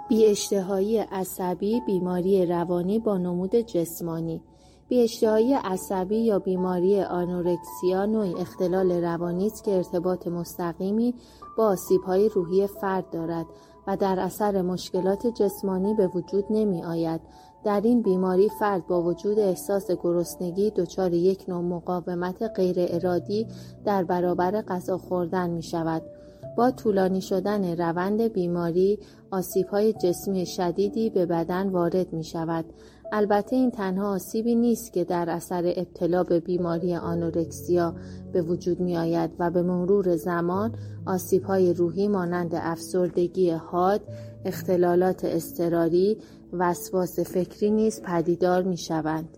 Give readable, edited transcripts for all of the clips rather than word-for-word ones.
بی‌اشتهایی عصبی بیماری روانی با نمود جسمانی. بی‌اشتهایی عصبی یا بیماری آنورکسیا نوعی اختلال روانی است که ارتباط مستقیمی با آسیب‌های روحی فرد دارد و در اثر مشکلات جسمانی به وجود نمی‌آید. در این بیماری فرد با وجود احساس گرسنگی دچار یک نوع مقاومت غیر ارادی در برابر غذا خوردن می‌شود. با طولانی شدن روند بیماری، آسیب‌های جسمی شدیدی به بدن وارد می‌شود. البته این تنها آسیبی نیست که در اثر ابتلا به بیماری آنورکسیا به وجود می‌آید و به مرور زمان آسیب‌های روحی مانند افسردگی حاد، اختلالات اضطراری، وسواس فکری نیز پدیدار می‌شوند.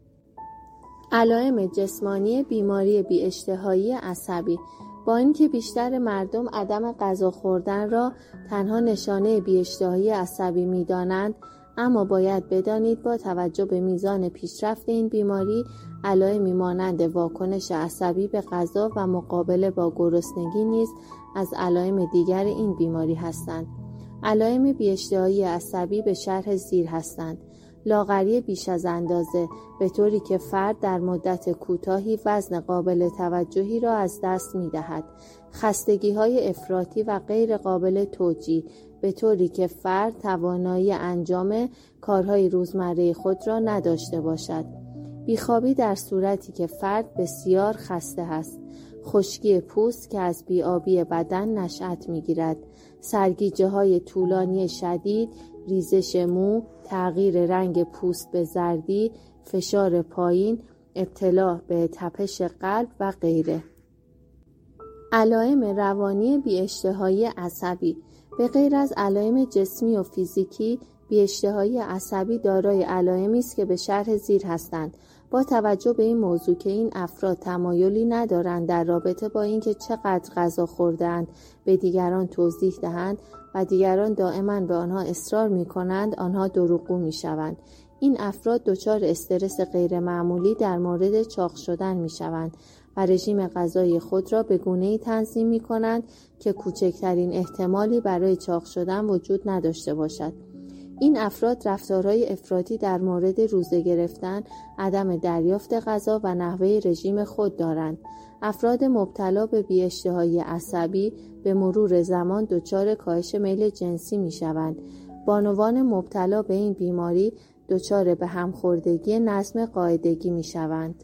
علائم جسمانی بیماری بی‌اشتهایی عصبی. با اینکه بیشتر مردم عدم غذا خوردن را تنها نشانه بی‌اشتهایی عصبی می‌دانند، اما باید بدانید با توجه به میزان پیشرفت این بیماری، علائمی مانند واکنش عصبی به غذا و مقابله با گرسنگی نیز از علائم دیگر این بیماری هستند. علائم بی‌اشتهایی عصبی به شرح زیر هستند: لاغری بیش از اندازه، به طوری که فرد در مدت کوتاهی وزن قابل توجهی را از دست می‌دهد. خستگی‌های افراطی و غیر قابل توجیه، به طوری که فرد توانایی انجام کارهای روزمره خود را نداشته باشد. بیخوابی در صورتی که فرد بسیار خسته است. خشکی پوست که از بی‌آبی بدن نشأت می‌گیرد. سرگیجه‌های طولانی شدید، ریزش مو، تغییر رنگ پوست به زردی، فشار پایین، ابتلا به تپش قلب و غیره. علائم روانی بی‌اشتهایی عصبی. به غیر از علائم جسمی و فیزیکی، بی‌اشتهایی عصبی دارای علائمی است که به شرح زیر هستند. با توجه به این موضوع که این افراد تمایلی ندارند در رابطه با اینکه چقدر غذا خورده‌اند به دیگران توضیح دهند و دیگران دائما به آنها اصرار می‌کنند، آنها دروغگو می‌شوند. این افراد دچار استرس غیرمعمولی در مورد چاق شدن می‌شوند و رژیم غذایی خود را به گونه‌ای تنظیم می‌کنند که کوچکترین احتمالی برای چاق شدن وجود نداشته باشد. این افراد رفتارهای افراطی در مورد روزه گرفتن، عدم دریافت غذا و نحوه رژیم خود دارند. افراد مبتلا به بی‌اشتهایی عصبی به مرور زمان دچار کاهش میل جنسی می‌شوند. بانوان مبتلا به این بیماری دچار به همخوردگی نظم قاعدگی می‌شوند.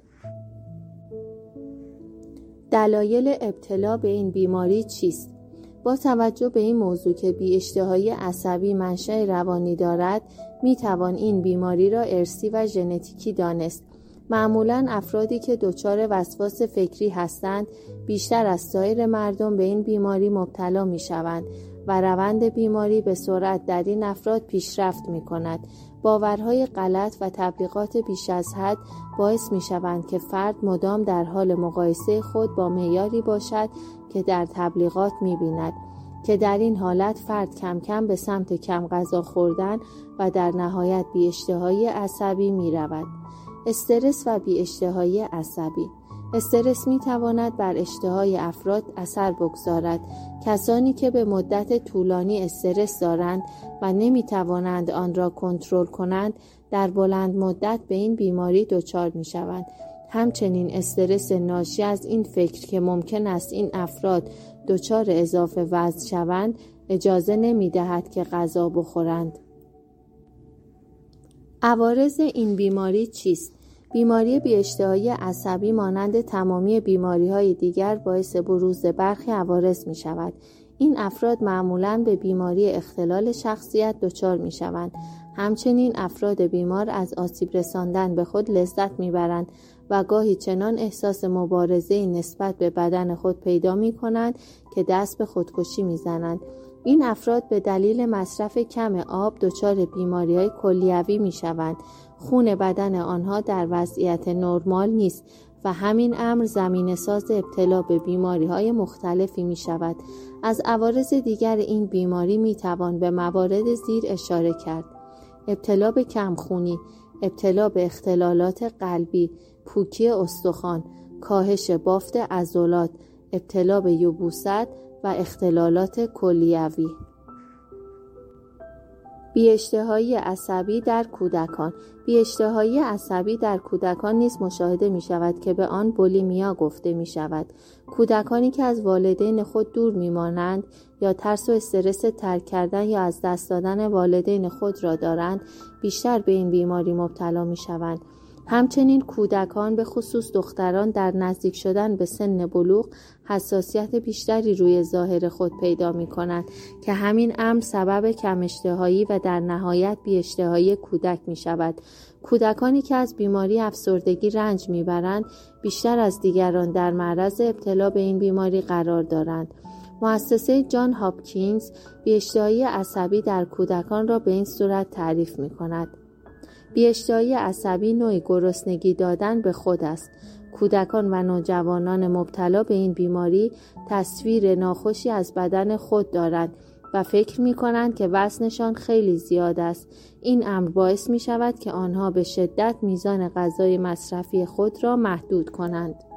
دلایل ابتلا به این بیماری چیست؟ با توجه به این موضوع که بی‌اشتهایی عصبی منشأ روانی دارد، می‌توان این بیماری را ارثی و ژنتیکی دانست. معمولاً افرادی که دچار وسواس فکری هستند، بیشتر از سایر مردم به این بیماری مبتلا می‌شوند و روند بیماری به سرعت در این افراد پیشرفت می‌کند. باورهای غلط و تبلیغات بیش از حد باعث می‌شوند که فرد مدام در حال مقایسه خود با معیاری باشد که در تبلیغات می‌بیند، که در این حالت فرد کم کم به سمت کم غذا خوردن و در نهایت بی‌اشتهایی عصبی می‌رود. استرس و بی‌اشتهایی عصبی. استرس می‌تواند بر اشتهای افراد اثر بگذارد. کسانی که به مدت طولانی استرس دارند و نمی‌توانند آن را کنترل کنند، در بلند مدت به این بیماری دچار می‌شوند. همچنین استرس ناشی از این فکر که ممکن است این افراد دچار اضافه وزن شوند، اجازه نمی‌دهد که غذا بخورند. عوارض این بیماری چیست؟ بیماری بی‌اشتهایی عصبی مانند تمامی بیماری‌های دیگر باعث بروز برخی عوارض می‌شود. این افراد معمولاً به بیماری اختلال شخصیت دچار می‌شوند. همچنین افراد بیمار از آسیب رساندن به خود لذت می‌برند و گاهی چنان احساس مبارزه‌ای نسبت به بدن خود پیدا می‌کنند که دست به خودکشی می‌زنند. این افراد به دلیل مصرف کم آب دچار بیماری‌های کلیوی می‌شوند. خون بدن آنها در وضعیت نرمال نیست و همین امر زمینه‌ساز ابتلا به بیماری‌های مختلفی می‌شود. از عوارض دیگر این بیماری می‌توان به موارد زیر اشاره کرد: ابتلا به کمخونی، ابتلا به اختلالات قلبی، پوکی استخوان، کاهش بافت عضلات، ابتلا به یبوست و اختلالات کلیوی. بی‌اشتهایی عصبی در کودکان. بی‌اشتهایی عصبی در کودکان نیز مشاهده می شود که به آن بولیمیا گفته می شود. کودکانی که از والدین خود دور می مانند یا ترس و استرس ترک کردن یا از دست دادن والدین خود را دارند، بیشتر به این بیماری مبتلا می شوند. همچنین کودکان به خصوص دختران در نزدیک شدن به سن بلوغ حساسیت بیشتری روی ظاهر خود پیدا می کنند که همین امر سبب کم اشتهایی و در نهایت بی‌اشتهایی کودک می شود. کودکانی که از بیماری افسردگی رنج می برند بیشتر از دیگران در معرض ابتلا به این بیماری قرار دارند. مؤسسه جان هاپکینز بی‌اشتهایی عصبی در کودکان را به این صورت تعریف می کند: بی‌اشتهایی عصبی نوعی گرسنگی دادن به خود است. کودکان و نوجوانان مبتلا به این بیماری تصویر ناخوشی از بدن خود دارند و فکر می کنند که وزنشان خیلی زیاد است. این امر باعث می شود که آنها به شدت میزان غذای مصرفی خود را محدود کنند.